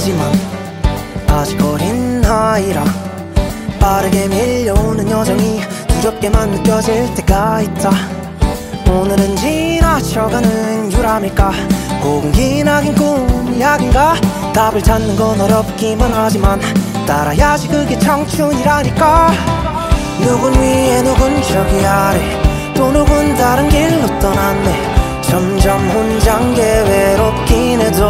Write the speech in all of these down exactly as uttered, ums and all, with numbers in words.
아니지만 아직 어린 나이라 빠르게 밀려오는 여정이 두렵게만 느껴질 때가 있다. 오늘은 지나쳐가는 유람일까 혹은 기나긴 꿈이 약인가. 답을 찾는 건 어렵기만 하지만 따라야지 그게 청춘이라니까. 누군 위에 누군 저기 아래 또 누군 다른 길로 떠났네. 점점 혼자인 게 외롭긴 해도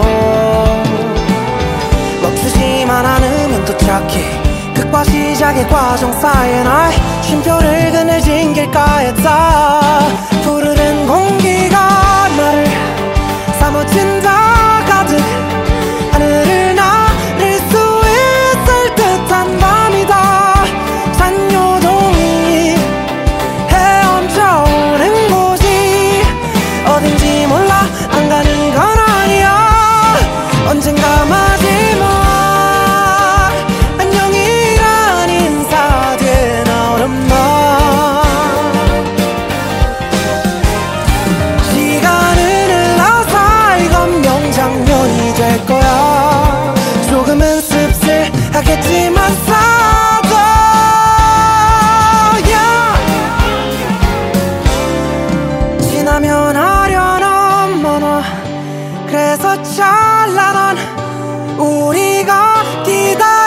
멈추지만 않으면 도착해. 끝과 시작의 과정 사이에 나의 쉼표를 그늘진 길가에 다 푸르른 공기가 나를 사무친다 가득. 하늘을 나를 수 있을 듯한 밤이다. 산요동이 헤엄쳐오는 곳이 어딘지 몰라 안 가는 건 아니야. 언젠가 마지막 안녕이란 인사 뒤에 나오는 날 시간을 흘러서 이건 명장면이 될 거야. 조금은 씁쓸하겠지만 싸도 yeah. 지나면 아련한 만화 그래서 찬란한 우리가 기다려